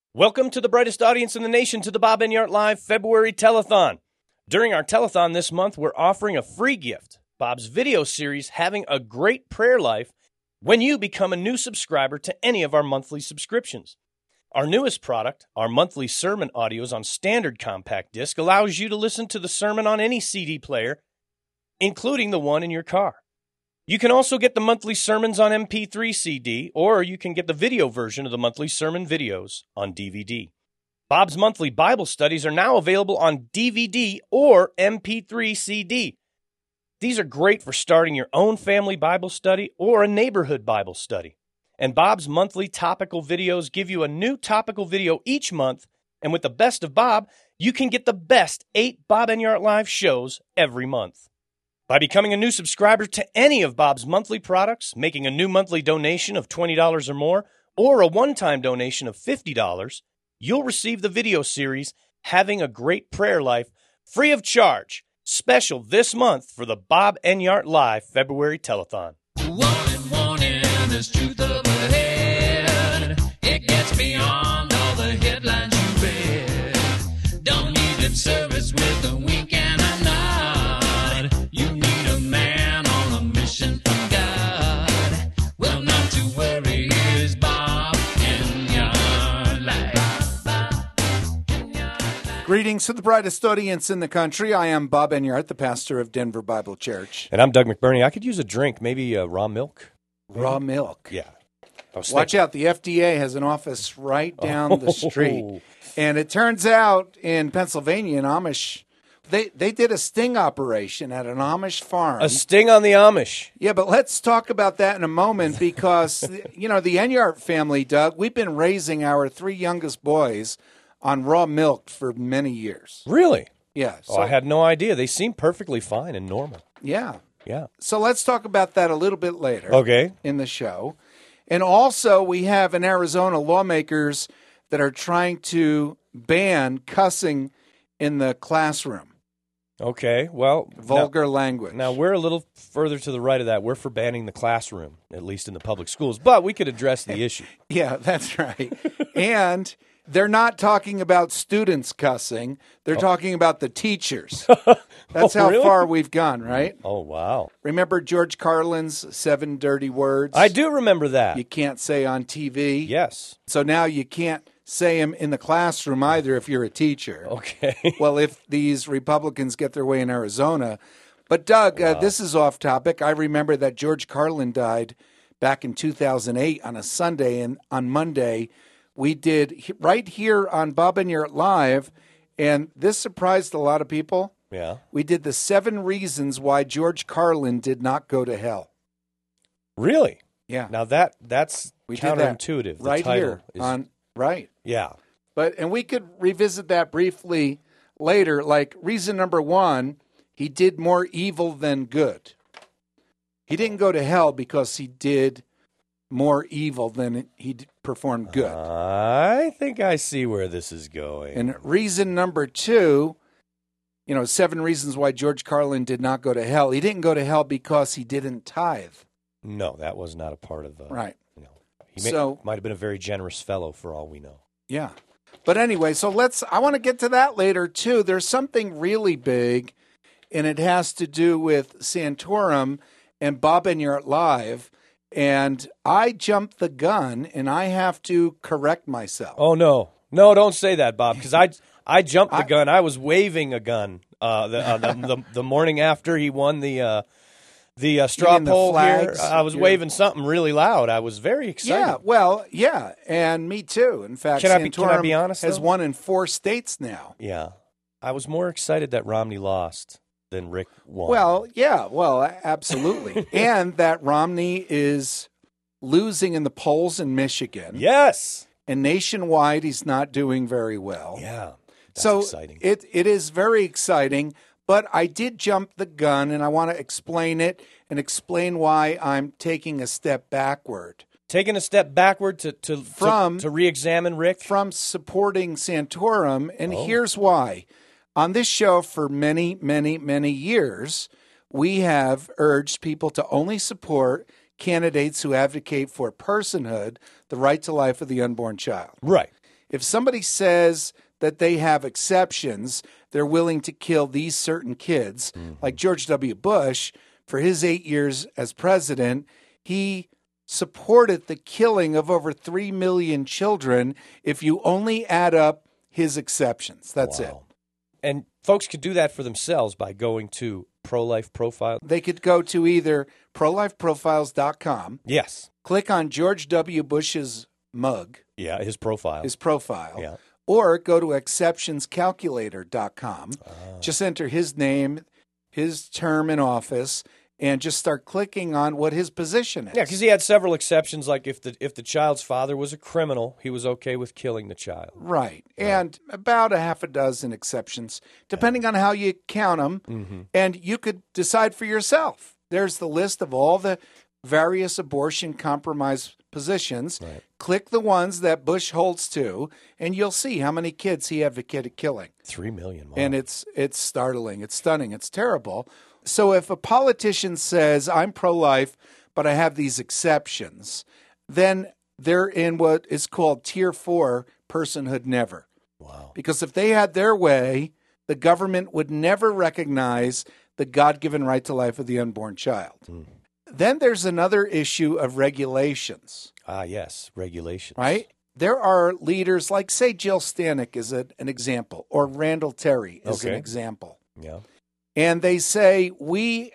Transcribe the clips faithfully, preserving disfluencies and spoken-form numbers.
Welcome to the brightest audience in the nation to the Bob Enyart Live February Telethon. During our telethon this month, we're offering a free gift, Bob's video series, Having a Great Prayer Life, when you become a new subscriber to any of our monthly subscriptions. Our newest product, our monthly sermon audios on standard compact disc, allows you to listen to the sermon on any C D player, including the one in your car. You can also get the monthly sermons on M P three C D, or you can get the video version of the monthly sermon videos on D V D. Bob's monthly Bible studies are now available on D V D or M P three C D. These are great for starting your own family Bible study or a neighborhood Bible study. And Bob's monthly topical videos give you a new topical video each month, and with the best of Bob, you can get the best eight Bob Enyart Live shows every month. By becoming a new subscriber to any of Bob's monthly products, making a new monthly donation of twenty dollars or more, or a one-time donation of fifty dollars, you'll receive the video series, Having a Great Prayer Life, free of charge, special this month for the Bob Enyart Live February Telethon. Warning, warning, there's truth up ahead. It gets beyond all the headlines you read. Don't need lip service with a wink and a nod. You need a man on a mission from God. Well, not to worry, here's Bob Enyart Live. Greetings to the brightest audience in the country. I am Bob Enyart, the pastor of Denver Bible Church. And I'm Doug McBurney. I could use a drink, maybe uh, raw milk. Raw milk. Yeah. I was Watch thinking- out, the F D A has an office right down the street. Oh. And it turns out in Pennsylvania, an Amish, they, they did a sting operation at an Amish farm. A sting on the Amish. Yeah, but let's talk about that in a moment because, you know, the Enyart family, Doug, we've been raising our three youngest boys on raw milk for many years. Really? Yeah. Oh, So, I had no idea. They seem perfectly fine and normal. yeah. Yeah. So let's talk about that a little bit later. Okay. In the show. And also, we have in Arizona lawmakers that are trying to ban cussing in the classroom, Okay. Well, vulgar language. Now, now we're a little further to the right of that. We're for banning the classroom, at least in the public schools. But we could address the issue. Yeah, that's right. And they're not talking about students cussing. They're talking about the teachers. That's Oh, how really? far we've gone, right? Oh, wow. Remember George Carlin's seven dirty words? I do remember that. You can't say on T V. Yes. So now you can't say them in the classroom either if you're a teacher. Okay. Well, if these Republicans get their way in Arizona. But, Doug, uh, this is off topic. I remember that George Carlin died back in two thousand eight on a Sunday, and on Monday we did he- right here on Bob Enyart Live, and this surprised a lot of people. Yeah. We did the seven reasons why George Carlin did not go to hell. Really? Yeah, Now, that that's we did that counterintuitive. The right title here is, on right. Yeah. But and we could revisit that briefly later. Like reason number one, he did more evil than good. He didn't go to hell because he did more evil than he d- performed good. I think I see where this is going. And reason number two, you know, seven reasons why George Carlin did not go to hell. He didn't go to hell because he didn't tithe. No, that was not a part of the. Right. No. He may, So- might have been a very generous fellow for all we know. Yeah. But anyway, so let's, I want to get to that later too. There's something really big, and it has to do with Santorum and Bob Enyart Live. And I jumped the gun, and I have to correct myself. Oh, no. No, don't say that, Bob, because I, I jumped the I- gun. I was waving a gun uh, the, uh, the, the the morning after he won the uh, the uh, straw mean the poll here. flags? I was You're- waving something really loud. I was very excited. Yeah, well, yeah, and me too. In fact, Can I Santorum be- can I be honest, has though? won in four states now. Yeah. I was more excited that Romney lost than Rick won. Well, yeah, well, a- absolutely. And that Romney is losing in the polls in Michigan. yes. And nationwide, he's not doing very well. Yeah. That's so exciting. it it is very exciting, but I did jump the gun, and I want to explain it and explain why I'm taking a step backward Taking a step backward to to From- to, to re-examine Rick. from supporting Santorum, and Oh. here's why. On this show for many, many, many years, we have urged people to only support candidates who advocate for personhood, the right to life of the unborn child. Right. If somebody says that they have exceptions, they're willing to kill these certain kids, mm-hmm. like George W. Bush, for his eight years as president, he supported the killing of over three million children if you only add up his exceptions. That's wow. it. And folks could do that for themselves by going to Pro-Life Profile. They could go to either pro life profiles dot com. Yes. Click on George W. Bush's mug. Yeah, his profile. His profile. Yeah. Or go to exceptions calculator dot com. Ah. Just enter his name, his term in office, and just start clicking on what his position is. Yeah, because he had several exceptions, like if the if the child's father was a criminal, he was okay with killing the child. Right. right. And about a half a dozen exceptions, depending on how you count them. Mm-hmm. And you could decide for yourself. There's the list of all the various abortion compromise positions. Right. Click the ones that Bush holds to, and you'll see how many kids he advocated killing. Three million. Wow. And it's it's startling. It's stunning. It's terrible. So if a politician says, I'm pro-life, but I have these exceptions, then they're in what is called tier four personhood never. Wow. Because if they had their way, the government would never recognize the God-given right to life of the unborn child. Mm. Then there's another issue of regulations. Ah, yes, regulations. Right? There are leaders like, say, Jill Stanek is a, an example, or Randall Terry is okay. an example. Yeah. And they say, we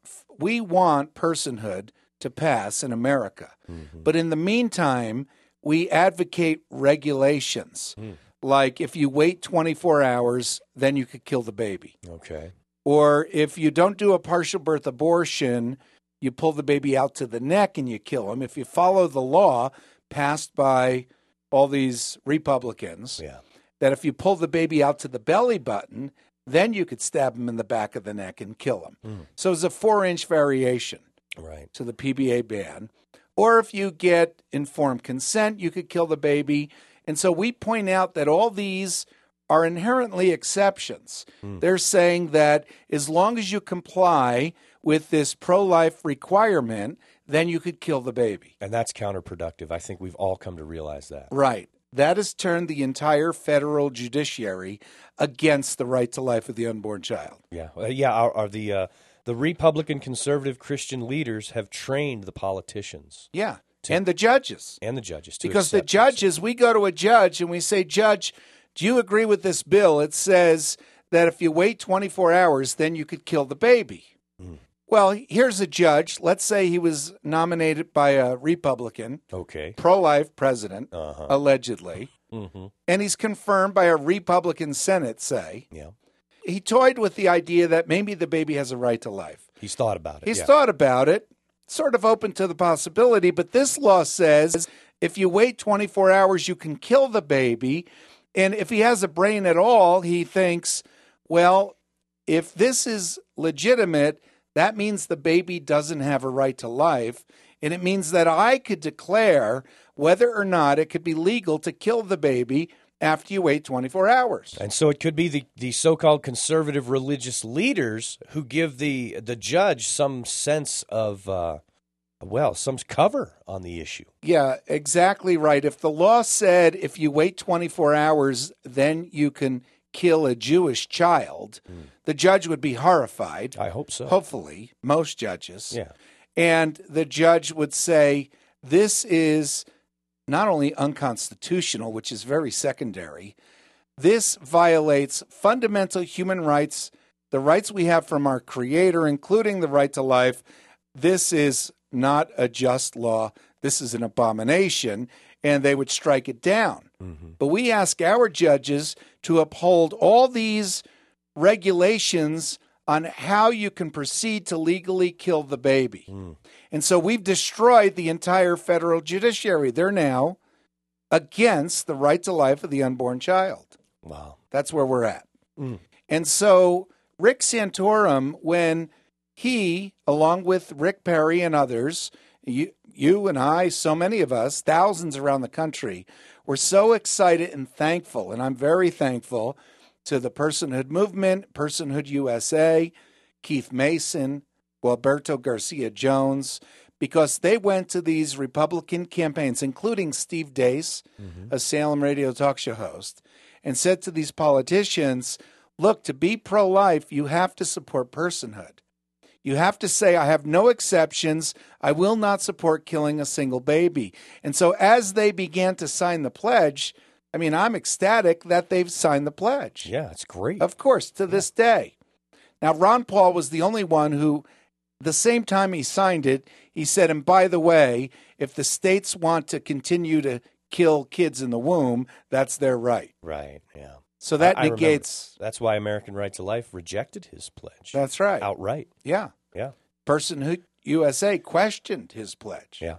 we want personhood to pass in America. Mm-hmm. But in the meantime, we advocate regulations. Mm. Like if you wait twenty-four hours, then you could kill the baby. Okay. Or if you don't do a partial birth abortion, you pull the baby out to the neck and you kill him. If you follow the law passed by all these Republicans, yeah. that if you pull the baby out to the belly button, then you could stab him in the back of the neck and kill him. Mm. So it's a four-inch variation right. to the P B A ban. Or if you get informed consent, you could kill the baby. And so we point out that all these are inherently exceptions. Mm. They're saying that as long as you comply with this pro-life requirement, then you could kill the baby. And that's counterproductive. I think we've all come to realize that. Right. That has turned the entire federal judiciary against the right to life of the unborn child. Yeah, uh, yeah. Are, are the uh, the Republican conservative Christian leaders have trained the politicians? Yeah, to, and the judges, and the judges, to because the judges, we go to a judge and we say, Judge, do you agree with this bill? It says that if you wait twenty-four hours, then you could kill the baby. Mm. Well, here's a judge. Let's say he was nominated by a Republican, okay, pro-life president, uh-huh. allegedly, mm-hmm. and he's confirmed by a Republican Senate, say. Yeah. He toyed with the idea that maybe the baby has a right to life. He's thought about it. He's yeah. thought about it, sort of open to the possibility, but this law says if you wait twenty-four hours, you can kill the baby, and if he has a brain at all, he thinks, well, if this is legitimate, that means the baby doesn't have a right to life, and it means that I could declare whether or not it could be legal to kill the baby after you wait twenty-four hours. And so it could be the, the so-called conservative religious leaders who give the the judge some sense of, uh, well, some cover on the issue. Yeah, exactly right. If the law said if you wait twenty-four hours, then you can kill a Jewish child, mm. the judge would be horrified. I hope so. Hopefully, most judges. Yeah. And the judge would say, this is not only unconstitutional, which is very secondary, this violates fundamental human rights, the rights we have from our Creator, including the right to life. This is not a just law. This is an abomination, and they would strike it down. Mm-hmm. But we ask our judges to uphold all these regulations on how you can proceed to legally kill the baby. Mm. And so we've destroyed the entire federal judiciary. They're now against the right to life of the unborn child. Wow. That's where we're at. Mm. And so Rick Santorum, when he, along with Rick Perry and others, you, you and I, so many of us, thousands around the country, were so excited and thankful, and I'm very thankful to the Personhood Movement, Personhood U S A, Keith Mason, Gualberto Garcia Jones, because they went to these Republican campaigns, including Steve Deace, mm-hmm. a Salem radio talk show host, and said to these politicians, look, to be pro-life, you have to support personhood. You have to say, I have no exceptions. I will not support killing a single baby. And so as they began to sign the pledge, I mean, I'm ecstatic that they've signed the pledge. Yeah, it's great. Of course, to this day. Now, Ron Paul was the only one who, the same time he signed it, he said, and by the way, if the states want to continue to kill kids in the womb, that's their right. Right, yeah. So that I, I negates... That's why American Right to Life rejected his pledge. That's right. Outright. Yeah. Yeah. Personhood U S A questioned his pledge. Yeah.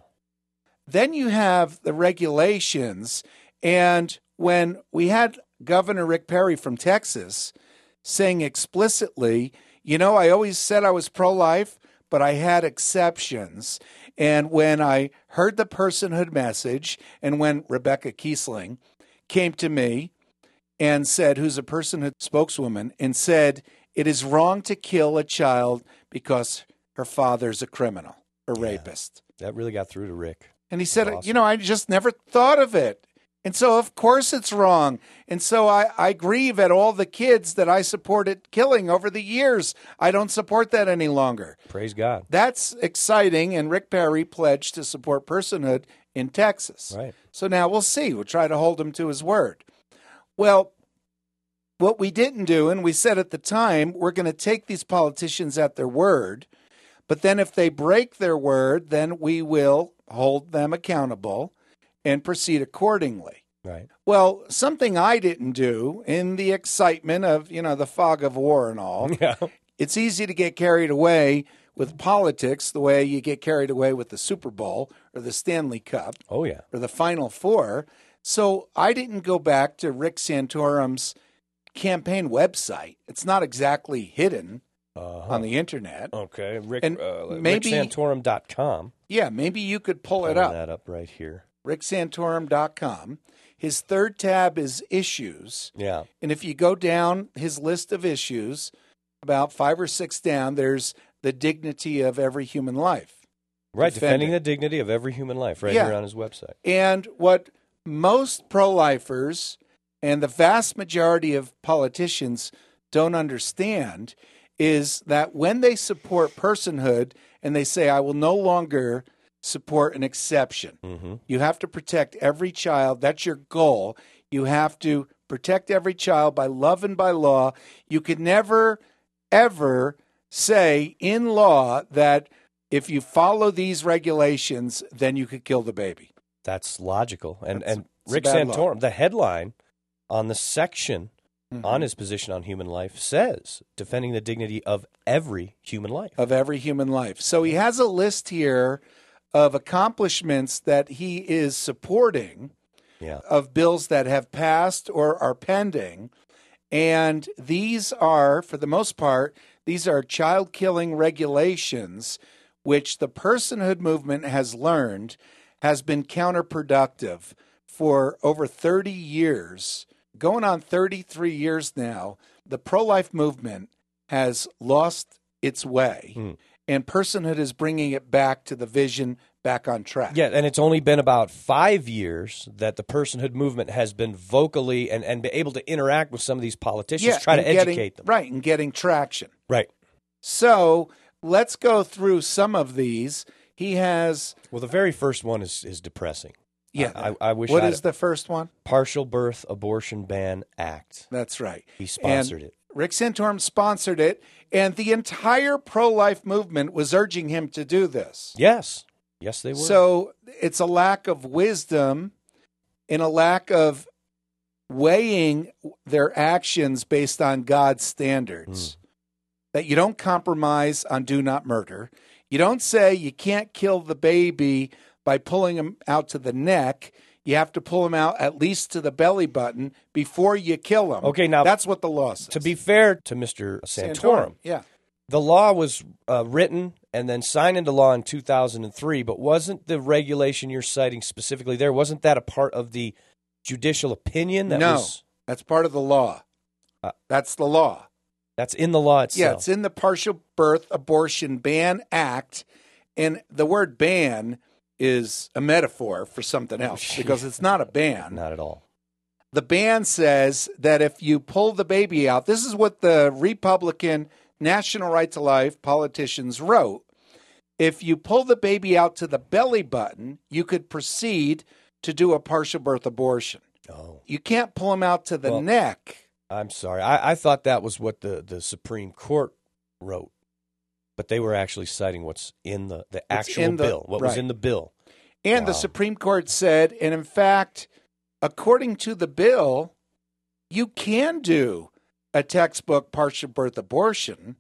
Then you have the regulations, and when we had Governor Rick Perry from Texas saying explicitly, you know, I always said I was pro-life, but I had exceptions. And when I heard the personhood message, and when Rebecca Kiesling came to me and said, who's a personhood spokeswoman, and said, it is wrong to kill a child because her father's a criminal, a yeah, rapist. That really got through to Rick. And he said, awesome. you know, I just never thought of it. And so, of course, it's wrong. And so I, I grieve at all the kids that I supported killing over the years. I don't support that any longer. Praise God. That's exciting. And Rick Perry pledged to support personhood in Texas. Right. So now we'll see. We'll try to hold him to his word. Well, what we didn't do, and we said at the time, we're going to take these politicians at their word. But then if they break their word, then we will hold them accountable and proceed accordingly. Right. Well, something I didn't do in the excitement of, you know, the fog of war and all, yeah. It's easy to get carried away with politics the way you get carried away with the Super Bowl or the Stanley Cup. Oh, yeah. Or the Final Four. So I didn't go back to Rick Santorum's campaign website. It's not exactly hidden uh-huh. on the internet. Okay. Rick, and uh, maybe, rick santorum dot com. Yeah, maybe you could pull it Pulling up. that up right here. rick santorum dot com. His third tab is issues. Yeah. And if you go down his list of issues, about five or six down, there's the dignity of every human life. Right, Defending. defending the dignity of every human life right Yeah. here on his website. And what most pro-lifers and the vast majority of politicians don't understand is that when they support personhood and they say, I will no longer support an exception, Mm-hmm. you have to protect every child. That's your goal. You have to protect every child by love and by law. You could never, ever say in law that if you follow these regulations, then you could kill the baby. That's logical. And That's- and it's a Rick bad law. Santorum, the headline on the section Mhm. on his position on human life says defending the dignity of every human life. Of every human life. So he has a list here of accomplishments that he is supporting Yeah. of bills that have passed or are pending. And these are, for the most part, these are child killing regulations, which the personhood movement has learned has been counterproductive for over thirty years. Going on thirty-three years now, the pro-life movement has lost its way, Mm. and personhood is bringing it back to the vision, back on track. Yeah, and it's only been about five years that the personhood movement has been vocally and, and been able to interact with some of these politicians, try to and getting- educate them. Right, and getting traction. Right. So let's go through some of these. He has, Well, the very first one is, is depressing. yeah. I, I wish what I is the first one? Partial Birth Abortion Ban Act. That's right. He sponsored And it. Rick Santorum sponsored it, and the entire pro-life movement was urging him to do this. Yes. Yes, they were. So it's a lack of wisdom and a lack of weighing their actions based on God's standards. That you don't compromise on do not murder. You don't say you can't kill the baby by pulling him out to the neck. You have to pull him out at least to the belly button before you kill him. Okay, now- that's what the law says. to be fair to Mister Santorum, yeah. the law was uh, written and then signed into law in two thousand three, but wasn't the regulation you're citing specifically there, wasn't that a part of the judicial opinion? That No, was, that's part of the law. Uh, that's the law. that's in the law itself. Yeah, it's in the Partial Birth Abortion Ban Act, And the word ban is a metaphor for something else because it's not a ban. Not at all. The ban says that if you pull the baby out, this is what the Republican National Right to Life politicians wrote. If you pull the baby out to the belly button, you could proceed to do a partial birth abortion. Oh. You can't pull them out to the Well, neck. I'm sorry. I, I thought that was what the, the Supreme Court wrote, but they were actually citing what's in the, the actual in the- bill, what was right. in the bill. And the Wow. Supreme Court said, and in fact, according to the bill, you can do a textbook partial birth abortion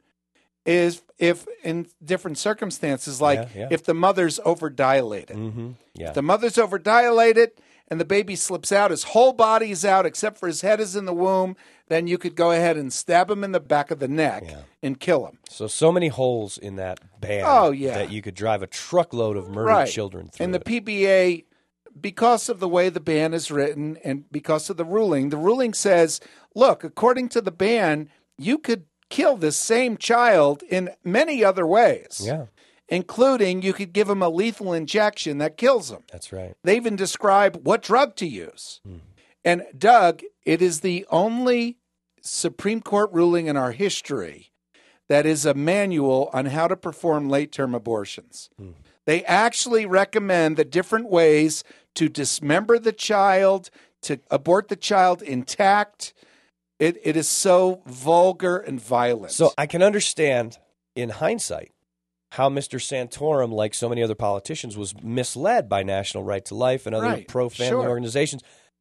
is if in different circumstances, like Yeah, yeah. if the mother's overdilated. Mm-hmm. Yeah. If the mother's overdilated and the baby slips out, his whole body is out except for his head is in the womb, then you could go ahead and stab him in the back of the neck Yeah. and kill him. So, so many holes in that ban Oh, yeah. that you could drive a truckload of murdered Right. children through. And the it. P B A, because of the way the ban is written and because of the ruling, the ruling says, look, according to the ban, you could kill this same child in many other ways, Yeah, including you could give him a lethal injection that kills him. that's right. They even describe what drug to use. Hmm. And Doug, it is the only Supreme Court ruling in our history that is a manual on how to perform late-term abortions. Hmm. They actually recommend the different ways to dismember the child, to abort the child intact. It, it is so vulgar and violent. So I can understand, in hindsight, how Mister Santorum, like so many other politicians, was misled by National Right to Life and other Right, pro-family sure. organizations.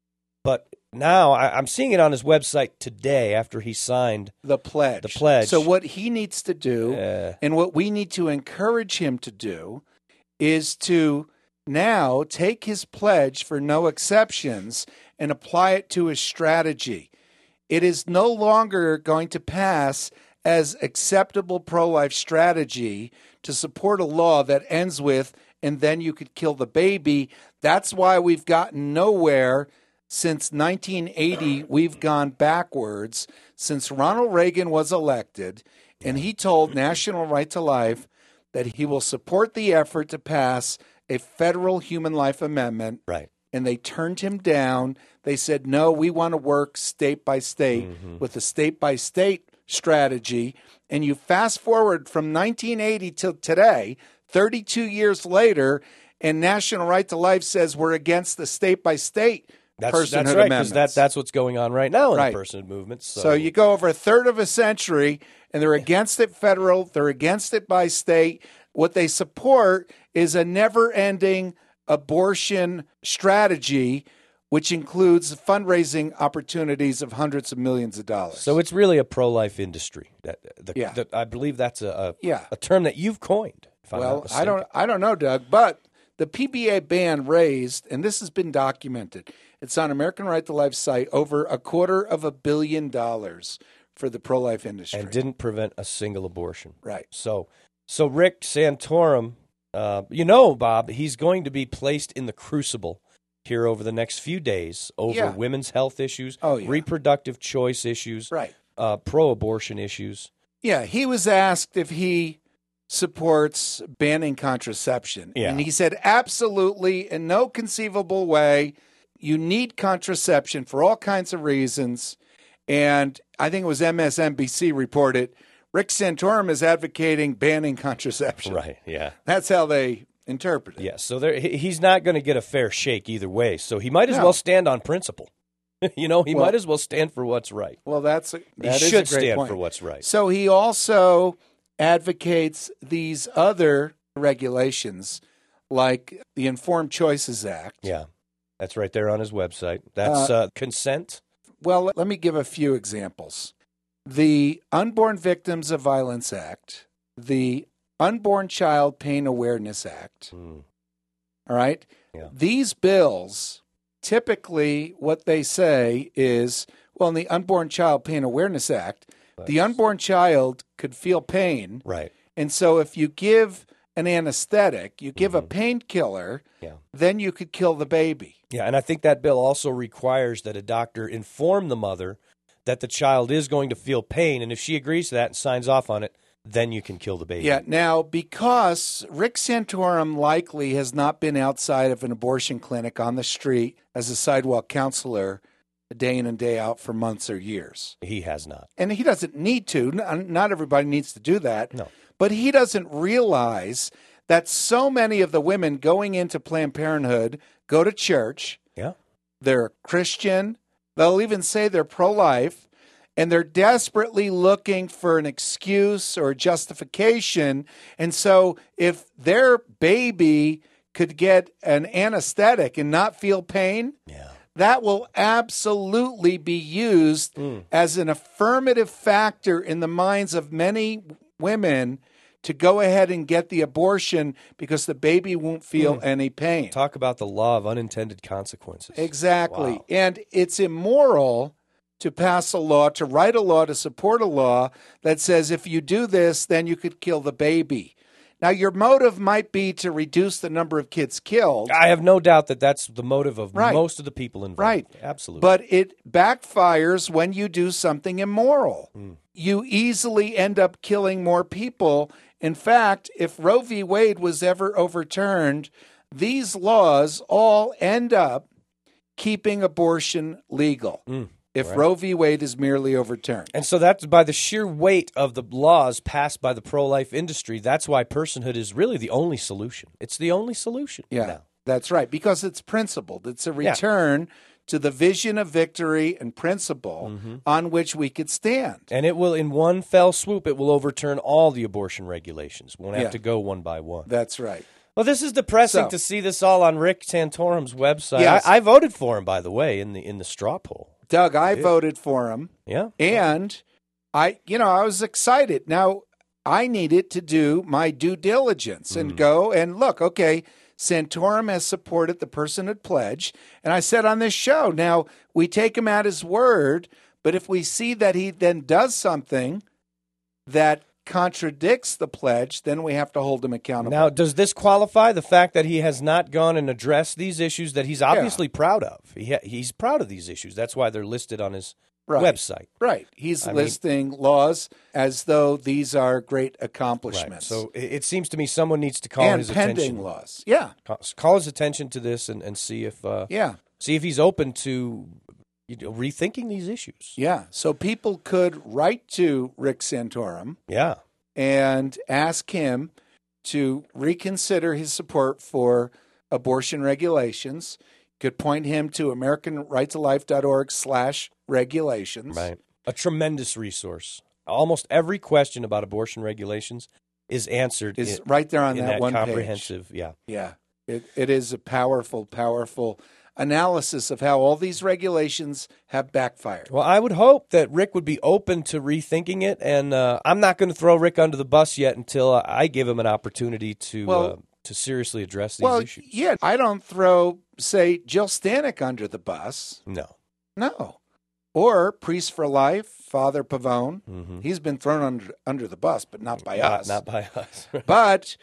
But now I, I'm seeing it on his website today after he signed. the pledge. The pledge. So what he needs to do, Uh, and what we need to encourage him to do, is to now take his pledge for no exceptions and apply it to his strategy. It is no longer going to pass as acceptable pro-life strategy to support a law that ends with, and then you could kill the baby. That's why we've gotten nowhere. Since nineteen eighty, we've gone backwards. Since Ronald Reagan was elected, and he told National Right to Life that he will support the effort to pass a federal human life amendment, right. and they turned him down. They said, no, we want to work state by state with a state by state strategy. And you fast forward from nineteen eighty till today, thirty-two years later, and National Right to Life says we're against the state by state That's, personhood that's right, because amendments. that, that's what's going on right now in Right. the personhood movement. So, So you go over a third of a century, and they're against it federal, they're against it by state. What they support is a never-ending abortion strategy, which includes fundraising opportunities of hundreds of millions of dollars. so it's really a pro-life industry. That, the, Yeah. the- I believe that's a, a, Yeah. a term that you've coined. If I'm not Well, I mistaken. don't, I don't know, Doug, but the P B A ban raised, and this has been documented. It's on American Right to Life site, over a quarter of a billion dollars for the pro-life industry. and didn't prevent a single abortion. Right. So, so Rick Santorum, uh, you know, Bob, he's going to be placed in the crucible here over the next few days over Yeah. women's health issues, Oh, yeah. reproductive choice issues, Right. uh, pro-abortion issues. Yeah, he was asked if he supports banning contraception. Yeah. And he said, absolutely, in no conceivable way. You need contraception for all kinds of reasons. And I think it was M S N B C reported, Rick Santorum is advocating banning contraception. Right, yeah. That's how they interpret it. Yeah, so there, he- he's not going to get a fair shake either way. So he might as No. well stand on principle. you know, he Well- might as well stand for what's right. Well, that's a, He that is should a great stand point. for what's right. So he also advocates these other regulations, like the Informed Choices Act. Yeah, that's right there on his website. That's uh, consent. Well, let me give a few examples. The Unborn Victims of Violence Act, the Unborn Child Pain Awareness Act. Mm. All right? Yeah. These bills, typically what they say is, well, in the Unborn Child Pain Awareness Act, the unborn child could feel pain. Right. And so if you give an anesthetic, you give a painkiller, Yeah. then you could kill the baby. Yeah, and I think that bill also requires that a doctor inform the mother that the child is going to feel pain, and if she agrees to that and signs off on it, then you can kill the baby. Yeah. Now, because Rick Santorum likely has not been outside of an abortion clinic on the street as a sidewalk counselor day in and day out for months or years. He has not. And he doesn't need to. N- Not everybody needs to do that. No. But he doesn't realize that so many of the women going into Planned Parenthood go to church. Yeah. They're Christian. They'll even say they're pro-life. And they're desperately looking for an excuse or justification. And so if their baby could get an anesthetic and not feel pain, Yeah. that will absolutely be used Mm. as an affirmative factor in the minds of many women to go ahead and get the abortion because the baby won't feel Mm. any pain. Talk about the law of unintended consequences. Exactly. Wow. And it's immoral to pass a law, to write a law, to support a law that says if you do this, then you could kill the baby. Now, your motive might be to reduce the number of kids killed. I have no doubt that that's the motive of Right. most of the people involved. Right. Absolutely. But it backfires when you do something immoral. Mm. You easily end up killing more people. In fact, if Roe v. Wade was ever overturned, these laws all end up keeping abortion legal. Mm. If Right. Roe v. Wade is merely overturned. And so that's by the sheer weight of the laws passed by the pro-life industry. That's why personhood is really the only solution. It's the only solution. Yeah, now. that's right. Because it's principled. It's a Yeah. return to the vision of victory and principle Mm-hmm. on which we could stand. And it will, in one fell swoop, it will overturn all the abortion regulations. Won't have Yeah. to go one by one. That's right. Well, this is depressing So- to see this all on Rick Santorum's website. Yes. I, I voted for him, by the way, in the in the straw poll. Doug, I did. voted for him. Yeah. And I, you know, I was excited. Now, I needed to do my due diligence and go and look, okay, Santorum has supported the personhood pledge. And I said on this show, now we take him at his word, but if we see that he then does something that contradicts the pledge, then we have to hold him accountable. Now, does this qualify the fact that he has not gone and addressed these issues that he's obviously proud of? He ha- he's proud of these issues. That's why they're listed on his Right. website. Right. He's I mean- listing laws as though these are great Right. accomplishments. So it, it seems to me someone needs to call and his pending attention. laws. Yeah. Call, call his attention to this and, and see if uh, Yeah. see if he's open to you know, rethinking these issues. Yeah. So people could write to Rick Santorum Yeah. and ask him to reconsider his support for abortion regulations. Could point him to American Right to Life dot org slash regulations. Right. A tremendous resource. Almost every question about abortion regulations is answered Is in, right there on in that, that one comprehensive. Yeah. page. Yeah. It, it is a powerful, powerful analysis of how all these regulations have backfired. Well, I would hope that Rick would be open to rethinking it, and uh, I'm not going to throw Rick under the bus yet until I give him an opportunity to Well- uh, to seriously address these Well, issues. yeah, I don't throw, say, Jill Stanek under the bus. No. No. Or Priest for Life, Father Pavone. Mm-hmm. He's been thrown under, under the bus, but not by Not, us. not by us. But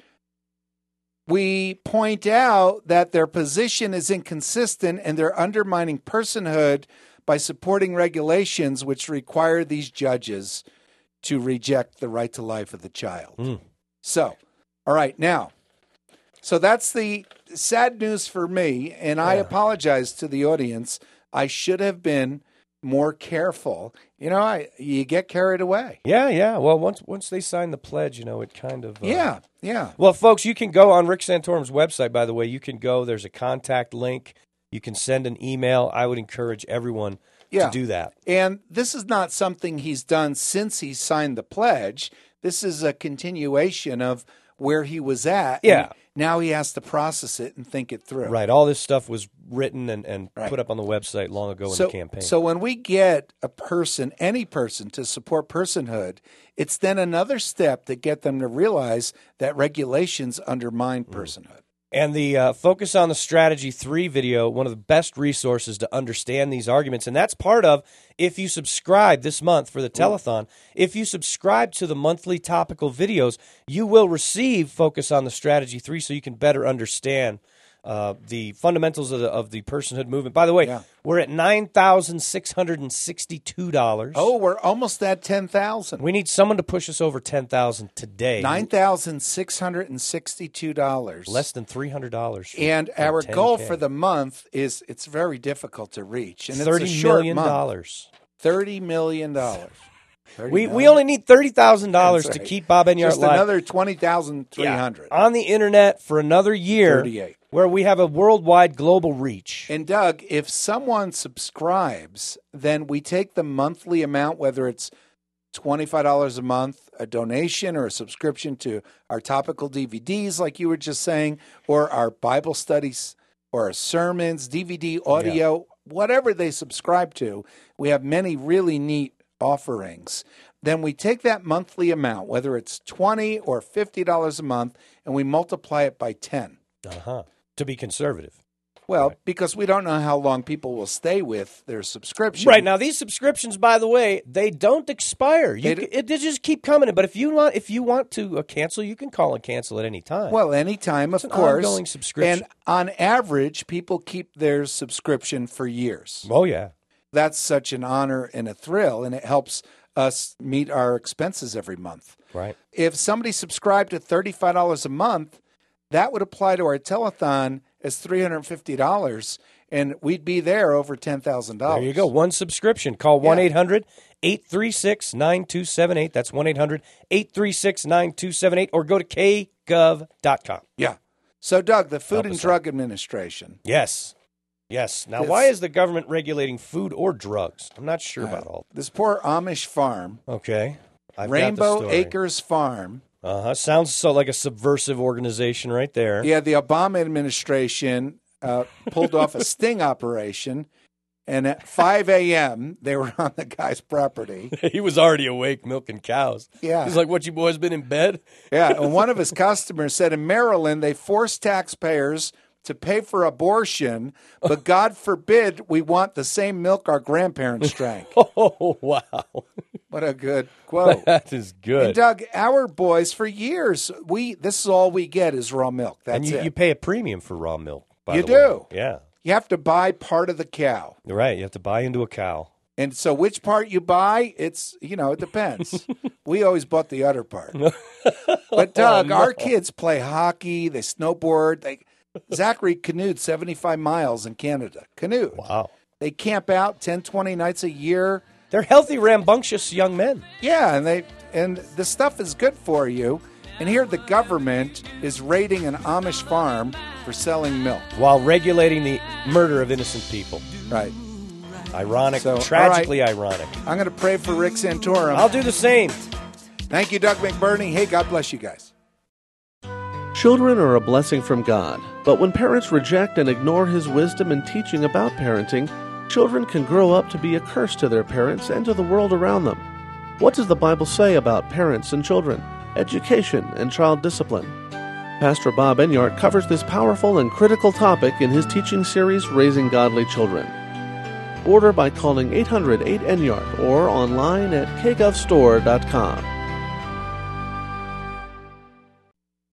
we point out that their position is inconsistent and they're undermining personhood by supporting regulations which require these judges to reject the right to life of the child. Mm. So, all right, now, so that's the sad news for me, and I Yeah. apologize to the audience. I should have been more careful. You know, I you get carried away. Yeah, yeah. Well, once once they sign the pledge, you know, it kind of uh, Yeah, yeah. Well, folks, you can go on Rick Santorum's website, by the way. You can go. There's a contact link. You can send an email. I would encourage everyone Yeah. to do that. And this is not something he's done since he signed the pledge. This is a continuation of where he was at. Yeah. And now he has to process it and think it through. Right. All this stuff was written and, and Right. put up on the website long ago So, in the campaign. so when we get a person, any person, to support personhood, it's then another step to get them to realize that regulations undermine Mm. personhood. And the uh, Focus on the Strategy three video, one of the best resources to understand these arguments. And that's part of, if you subscribe this month for the telethon, if you subscribe to the monthly topical videos, you will receive Focus on the Strategy three so you can better understand uh, the fundamentals of the, of the personhood movement. By the way, Yeah. we're at nine thousand six hundred sixty-two dollars. Oh, we're almost at ten thousand. We need someone to push us over ten thousand dollars today. nine thousand six hundred sixty-two dollars. Less than three hundred dollars. For, And for our ten K. goal for the month is it's very difficult to reach. And it's a thirty short million month. dollars. thirty million dollars. We we only need thirty thousand dollars That's to right. keep Bob Enyart Just live. another twenty thousand three hundred. Yeah, on the internet for another year, thirty-eight. where we have a worldwide global reach. And Doug, if someone subscribes, then we take the monthly amount, whether it's twenty-five dollars a month, a donation or a subscription to our topical D V Ds, like you were just saying, or our Bible studies or our sermons, D V D, audio, whatever they subscribe to. We have many really neat offerings. Then we take that monthly amount, whether it's twenty dollars or fifty dollars a month, and we multiply it by ten. Uh-huh. To be conservative. Well, Right. because we don't know how long people will stay with their subscription. Right. Now, these subscriptions, by the way, they don't expire. You, They c- it, they just keep coming in. But if you want if you want to uh, cancel, you can call and cancel at any time. Well, anytime, of an course. ongoing subscription. And on average, people keep their subscription for years. oh, yeah. That's such an honor and a thrill, and it helps us meet our expenses every month. Right. If somebody subscribed to thirty-five dollars a month, that would apply to our telethon as three hundred fifty dollars, and we'd be there over ten thousand dollars. There you go. One subscription. Call one eight hundred eight three six nine two seven eight. That's one eight hundred eight three six nine two seven eight. Or go to k gov dot com. Yeah. So, Doug, the Food Help and us Drug Administration. Yes. Yes. Now, Yes. why is the government regulating food or drugs? I'm not sure about all. This poor Amish farm, Okay. I've Rainbow got the story. Acres Farm. Uh-huh. Sounds so like a subversive organization right there. Yeah, the Obama administration uh, pulled off a sting operation, and at five a.m., they were on the guy's property. He was already awake milking cows. Yeah. He's like, what, you boys been in bed? Yeah, and one of his customers said in Maryland, they force taxpayers to pay for abortion, but God forbid we want the same milk our grandparents drank. Oh, wow. What a good quote. That is good. And Doug, our boys, for years, we this is all we get is raw milk. That's and you, it. you pay a premium for raw milk, by You the way. do. Yeah. You have to buy part of the cow. You're right. You have to buy into a cow. And so which part you buy, it's, you know, it depends. We always bought the other part. But Doug, Oh, no. our kids play hockey, they snowboard. They Zachary canoed seventy-five miles in Canada. Canoed. Wow. They camp out ten, twenty nights a year. They're healthy, rambunctious young men. Yeah, and they and the stuff is good for you. And here the government is raiding an Amish farm for selling milk. While regulating the murder of innocent people. Right. Ironic, So, all tragically ironic. I'm going to pray for Rick Santorum. I'll do the same. Thank you, Doug McBurney. Hey, God bless you guys. Children are a blessing from God, but when parents reject and ignore His wisdom and teaching about parenting, children can grow up to be a curse to their parents and to the world around them. What does the Bible say about parents and children, education and child discipline? Pastor Bob Enyart covers this powerful and critical topic in his teaching series, Raising Godly Children. Order by calling eight hundred eight Enyart or online at k gov store dot com.